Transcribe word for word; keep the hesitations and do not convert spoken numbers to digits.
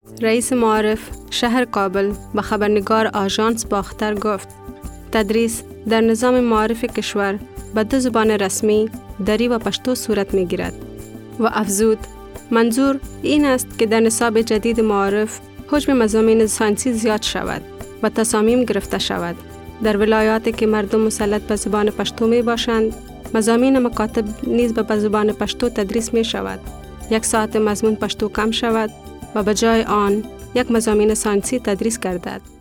رئیس معارف شهر کابل به خبرنگار آژانس باختر گفت تدریس در نظام معارف کشور به دو زبان رسمی دری و پشتو صورت می گیرد و افزود منظور این است که در نصاب جدید معارف حجم مضامین ساینسی زیاد شود و تصامیم گرفته شود. در ولایاتی که مردم مسلط به زبان پشتو می باشند مضامین مکاتب نیز به زبان پشتو تدریس می شود. یک ساعت مضمون پشتو کم شود و به جای آن یک مضامین ساینسی تدریس گردد.